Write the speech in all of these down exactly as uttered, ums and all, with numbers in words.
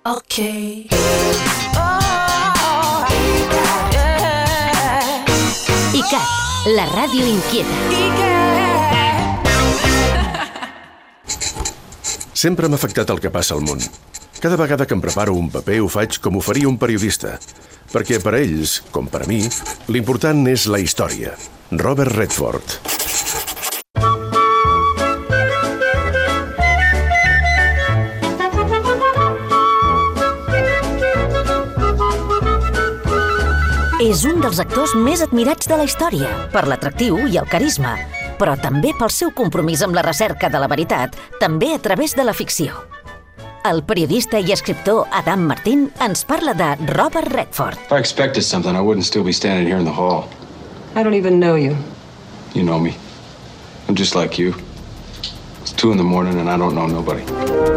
Ok. ICAT, la ràdio inquieta. Sempre m'ha afectat el que passa al món. Cada vegada que em preparo un paper ho faig com ho faria un periodista, perquè per a ells, com per a mi, l'important és la història. Robert Redford. És un dels actors més admirats de la història, per l'atractiu i el carisma, però també pel seu compromís amb la recerca de la veritat, també a través de la ficció. El periodista i escriptor Adam Martin ens parla de Robert Redford. If I expected something, I wouldn't still be standing here in the hall. I don't even know you. You know me. I'm just like you. It's two in the morning and I don't know nobody.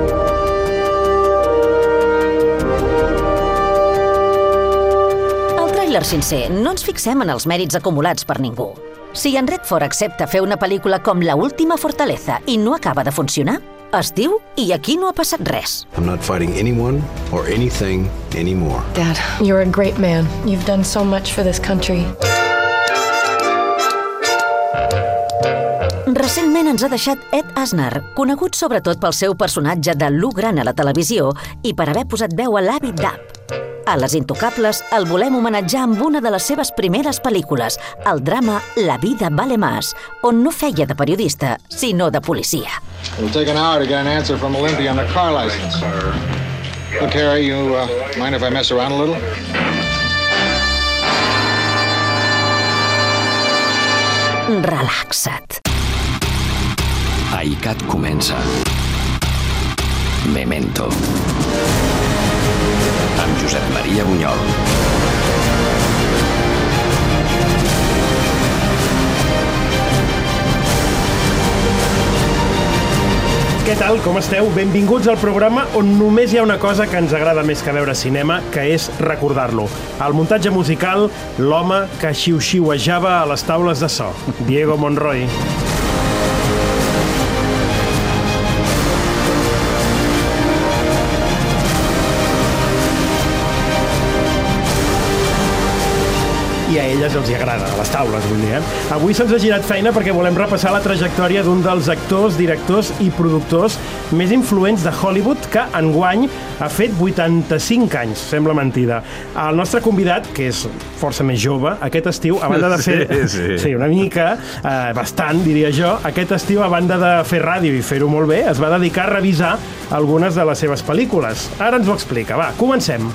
Al tràiler sincer, no ens fixem en els mèrits acumulats per ningú. Si en Redford accepta fer una pel·lícula com La última fortaleza i no acaba de funcionar, es diu i aquí no ha passat res. I'm not fighting anyone or anything anymore. Dad, you're a great man. You've done so much for this country. Recentment ens ha deixat Ed Asner, conegut sobretot pel seu personatge de Lou Grant a la televisió i per haver posat veu a l'avi Dab. A Les Intocables el volem homenatjar amb una de les seves primeres pel·lícules, el drama La vida vale más, on no feia de periodista, sinó de policia. It'll take an hour to get an answer from Olympia on the car license. Look, Harry, you uh, mind if I mess around a little? Relaxa't. A ICAT comença Memento amb Josep Maria Bunyol. Què tal? Com esteu? Benvinguts al programa on només hi ha una cosa que ens agrada més que veure cinema, que és recordar-lo. El muntatge musical, l'home que xiu-xiuejava a les taules de so, Diego Monroy. I a elles els hi agrada, a les taules, vull dir. Eh? Avui se'ns ha girat feina perquè volem repassar la trajectòria d'un dels actors, directors i productors més influents de Hollywood que, enguany, ha fet vuitanta-cinc anys, sembla mentida. El nostre convidat, que és força més jove, aquest estiu, a banda de fer... Sí, sí. sí una mica, eh, bastant, diria jo, aquest estiu, a banda de fer ràdio i fer-ho molt bé, es va dedicar a revisar algunes de les seves pel·lícules. Ara ens ho explica. Va, comencem.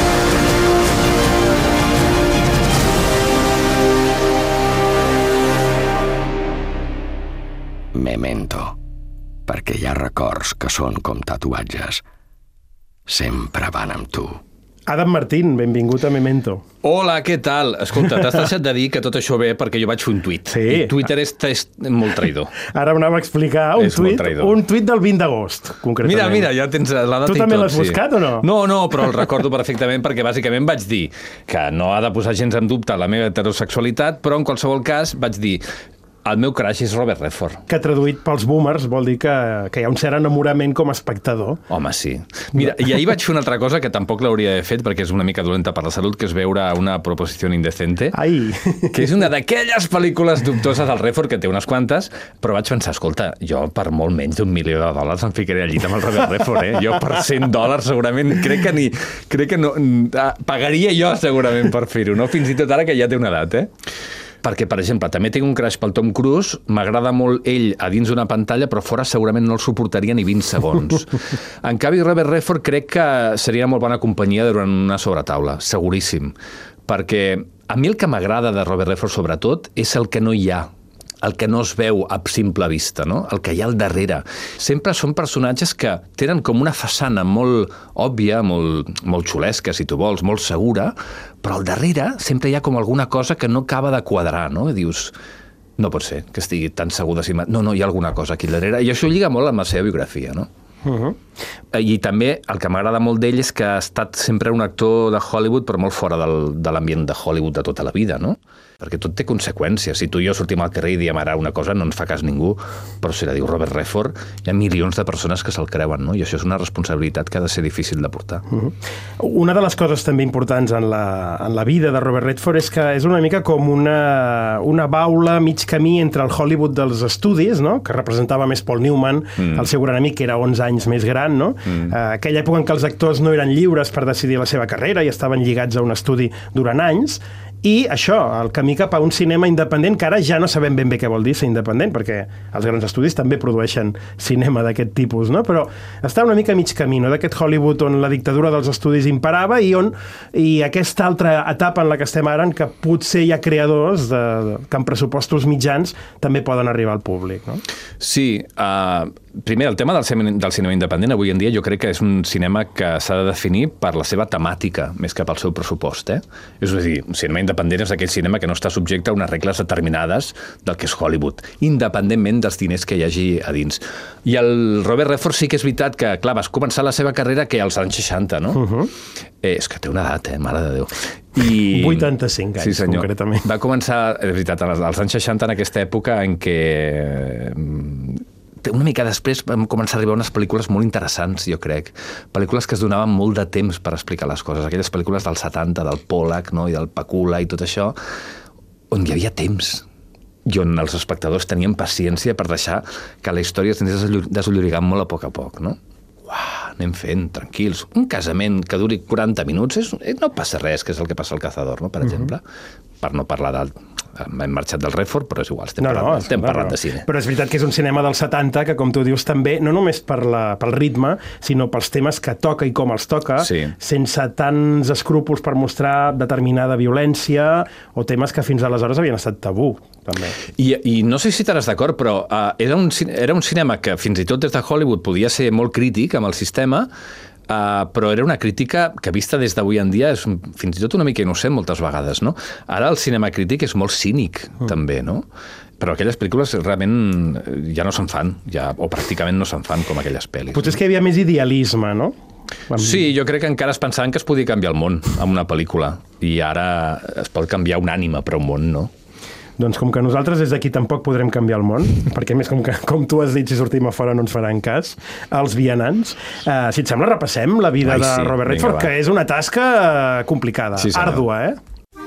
Memento, perquè hi ha records que són com tatuatges. Sempre van amb tu. Adam Martín, benvingut a Memento. Hola, què tal? Escolta, t'has deixat de dir que tot això ve perquè jo vaig fer un tuit. Sí. I Twitter és, és molt traïdor. Ara m'anava a explicar un tuit, un tuit del vint d'agost, concretament. Mira, mira, ja tens la data i tot. Tu també l'has buscat o no? No, no, però el recordo perfectament perquè bàsicament vaig dir que no ha de posar gens en dubte la meva heterosexualitat, però en qualsevol cas vaig dir el meu crush és Robert Redford. Que traduït pels boomers vol dir que, que hi ha un cert enamorament com a espectador. Home, sí. Mira, i ahir vaig fer una altra cosa que tampoc l'hauria d'haver fet perquè és una mica dolenta per la salut, que és veure una proposició indecente. Ai! Que és una d'aquelles pel·lícules dubtoses del Redford, que té unes quantes, però vaig pensar, escolta, jo per molt menys d'un milió de dòlars em ficaré al llit amb el Robert Redford, eh? Jo per cent dòlars segurament, crec que ni... Crec que no... Pagaria jo segurament per fer-ho, no? Fins i tot ara que ja té una edat, eh? Perquè, per exemple, també tinc un crush pel Tom Cruise, m'agrada molt ell a dins d'una pantalla, però fora segurament no el suportaria ni vint segons. En canvi, Robert Redford crec que seria molt bona companyia durant una sobretaula, seguríssim. Perquè a mi el que m'agrada de Robert Redford, sobretot, és el que no hi ha, el que no es veu a simple vista, no? El que hi ha al darrere. Sempre són personatges que tenen com una façana molt òbvia, molt, molt xulesca, si tu vols, molt segura, però al darrere sempre hi ha com alguna cosa que no acaba de quadrar, no? I dius, no pot ser que estigui tan segur de si mateix. No, no, hi ha alguna cosa aquí al darrere. I això lliga molt amb la seva biografia, no? Uh-huh. I també el que m'agrada molt d'ell és que ha estat sempre un actor de Hollywood, però molt fora del, de l'ambient de Hollywood de tota la vida, no? Perquè tot té conseqüències. Si tu i jo sortim al carrer i diem ara una cosa, no ens fa cas ningú, però si la diu Robert Redford, hi ha milions de persones que se'l creuen, no? I això és una responsabilitat que ha de ser difícil de portar. Uh-huh. Una de les coses també importants en la, en la vida de Robert Redford és que és una mica com una, una baula mig camí entre el Hollywood dels estudis, no? Que representava més Paul Newman, mm. el seu gran amic, que era onze anys més gran, no? Mm. Uh, aquella època en què els actors no eren lliures per decidir la seva carrera i estaven lligats a un estudi durant anys. I això, el camí cap a un cinema independent, que ara ja no sabem ben bé què vol dir ser independent, perquè els grans estudis també produeixen cinema d'aquest tipus, no? Però està una mica mig camí, no? D'aquest Hollywood on la dictadura dels estudis imperava i on i aquesta altra etapa en la que estem ara, en què potser hi ha creadors de, de, que amb pressupostos mitjans també poden arribar al públic, no? Sí, uh, primer, el tema del cinema, del cinema independent avui en dia jo crec que és un cinema que s'ha de definir per la seva temàtica, més que pel seu pressupost, eh? És a dir, un cinema independent és aquell cinema que no està subjecte a unes regles determinades del que és Hollywood, independentment dels diners que hi hagi a dins. I el Robert Redford sí que és veritat que, clar, vas començar la seva carrera que als anys seixanta, no? Uh-huh. eh, és que té una edat, eh? Mare de Déu. I... vuitanta-cinc anys, sí, concretament. Va començar, és veritat, als, als anys seixanta, en aquesta època en què... una mica després vam començar a arribar unes pel·lícules molt interessants, jo crec. Pel·lícules que es donaven molt de temps per explicar les coses. Aquelles pel·lícules dels setanta, del Pollack, no? I del Pakula i tot això, on hi havia temps i on els espectadors tenien paciència per deixar que la història es anés desullorigant molt a poc a poc, no? Uah, anem fent, tranquils. Un casament que duri quaranta minuts, és, no passa res, que és el que passa al Cazador, no? Per exemple. Uh-huh. Per no parlar del... Hem marxat del Redford, però és igual, estem, no, parlant, no, estem no, parlant no. de cine. Però és veritat que és un cinema dels setanta que, com tu dius, també, no només per la, pel ritme, sinó pels temes que toca i com els toca, sí. sense tants escrúpols per mostrar determinada violència o temes que fins aleshores havien estat tabú, també. I, i no sé si estaràs d'acord, però uh, era, un, era un cinema que fins i tot des de Hollywood podia ser molt crític amb el sistema, Uh, però era una crítica que vista des d'avui en dia és fins i tot una mica innocent moltes vegades, no? Ara el cinema crític és molt cínic, mm. també, no? Però aquelles pel·lícules realment ja no se'n fan, ja, o pràcticament no se'n fan com aquelles pel·lis. Potser és que hi havia més idealisme, no? Sí, jo crec que encara es pensaven que es podia canviar el món amb una pel·lícula, i ara es pot canviar un ànima, però un món no. Doncs com que nosaltres des d'aquí tampoc podrem canviar el món, perquè més com, que, com tu has dit, si sortim a fora no ens faran cas, els vianants. Uh, si et sembla, repassem la vida Ai, sí. de Robert Redford, Vinga, que és una tasca uh, complicada, sí, àrdua, eh?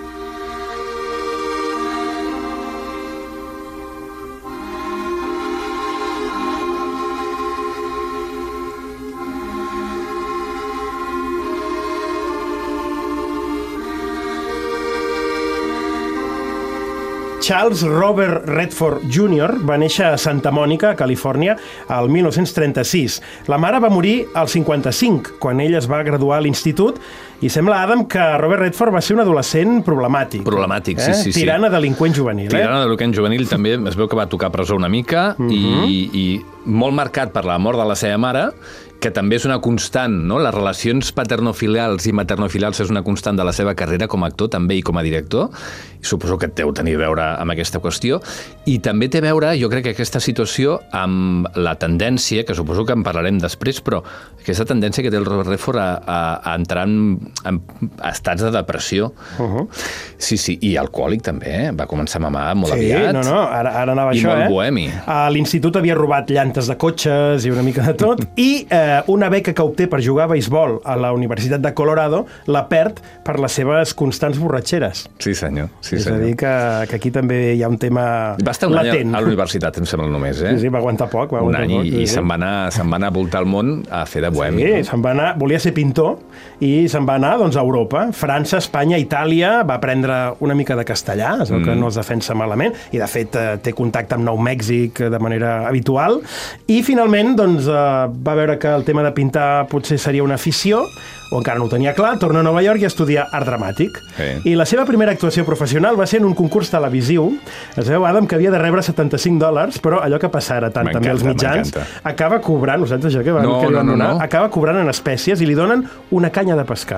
Charles Robert Redford júnior va néixer a Santa Mònica, Califòrnia, al mil nou-cents trenta-sis. La mare va morir al cinquanta-cinc, quan ell es va graduar a l'institut, i sembla, Adam, que Robert Redford va ser un adolescent problemàtic. Problemàtic, eh? sí, sí. Tirant a delinqüent juvenil. Tirant a delinqüent juvenil, també es veu que va tocar presó una mica, uh-huh. i, i molt marcat per la mort de la seva mare, que també és una constant, no? Les relacions paternofilials i maternofilials és una constant de la seva carrera com a actor també i com a director, i suposo que deu tenir a veure amb aquesta qüestió, i també té a veure, jo crec que aquesta situació amb la tendència, que suposo que en parlarem després, però aquesta tendència que té el Robert Redford a, a, a entrar en, en estats de depressió. Uh-huh. Sí, sí, i alcohòlic també, eh? Va començar a mamar molt sí, aviat. Sí, no, no, ara, ara anava I això, molt eh? bohemi. A l'institut havia robat llantes de cotxes i una mica de tot, i eh, una beca que obté per jugar a beisbol a la Universitat de Colorado la perd per les seves constants borratxeres. Sí, senyor. Sí, és senyor. a dir, que, que aquí també hi ha un tema latent. Va estar un any a la universitat, em sembla només, eh? Sí, sí, va aguantar poc. Va un aguantar any poc, i, sí, i sí. se'n va anar, se'n va anar a voltar el món a fer de bohemi. Sí, se'n va anar, volia ser pintor i se'n va anar doncs, a Europa, França, Espanya, Itàlia, va aprendre una mica de castellà, és el mm. que no es defensa malament, i de fet té contacte amb Nou Mèxic de manera habitual, i finalment doncs, va veure que el tema de pintar potser seria una afició, o encara no ho tenia clar, torna a Nova York i estudia art dramàtic. Sí. I la seva primera actuació professional va ser en un concurs televisiu. Es veu, Adam, que havia de rebre setanta-cinc dòlars, però allò que passara tant també als mitjans, acaba cobrant, ho saps això que van, no, que li van no, no, donar? no. Acaba cobrant en espècies i li donen una canya de pescar.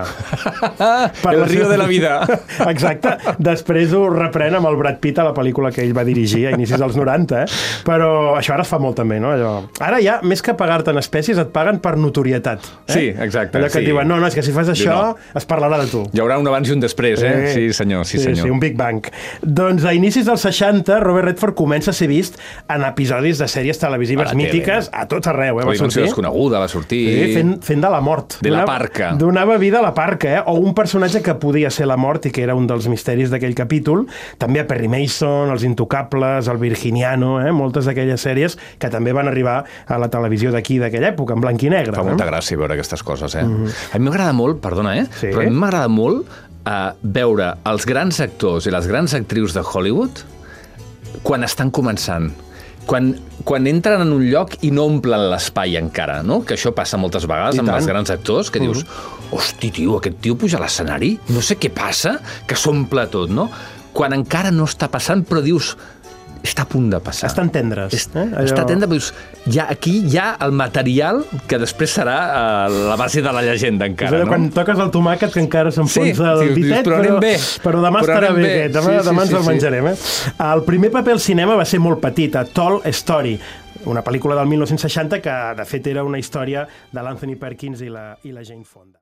Per el río de la vida. Exacte. Després ho reprèn amb el Brad Pitt a la pel·lícula que ell va dirigir a inicis dels noranta, eh? Però això ara es fa molt també, no? Allò... Ara ja, més que pagar-te en espècies, et paguen fan per notorietat. Eh? Sí, exacte. Allò que sí. et diuen, no, no, és que si fas això no. es parlarà de tu. Hi haurà un abans i un després, eh? Sí, senyor, sí, sí senyor. Sí, un Big Bang. Doncs a inicis dels seixanta, Robert Redford comença a ser vist en episodis de sèries televisives a mítiques a tot arreu. Eh? Va sortir. Desconeguda, va sortir... Sí, fent, fent de la mort. De la parca. Donava vida a la parca, eh? O un personatge que podia ser la mort i que era un dels misteris d'aquell capítol. També a Perry Mason, Els Intocables, El Virginiano, eh? Moltes d'aquelles sèries que també van arribar a la televisió d'aquí d'aquella època, en blanc i negre. Fa eh? molta gràcia veure aquestes coses, eh? Mm-hmm. A mi m'agrada molt, perdona, eh? Sí? Però a mi m'agrada molt eh, veure els grans actors i les grans actrius de Hollywood quan estan començant. Quan, quan entren en un lloc i no omplen l'espai encara, no? Que això passa moltes vegades I amb tant. els grans actors, que dius, uh-huh. hosti, tio, aquest tio puja a l'escenari, no sé què passa, que s'omple tot, no? Quan encara no està passant, però dius, està a punt de passar. Estan tendres. Est, eh? Allò... Està tendre, però dius, ja, aquí hi ha el material que després serà uh, la base de la llegenda encara, no? Quan toques el tomàquet que encara s'enfonsa sí, el sí, ditet, però, però, bé. però demà però estarà bé. bé. Demà, sí, demà sí, ens el sí, menjarem. Eh? El primer paper al cinema va ser molt petit, a Tall Story, una pel·lícula del mil nou-cents seixanta que, de fet, era una història de l'Anthony Perkins i la, i la Jane Fonda.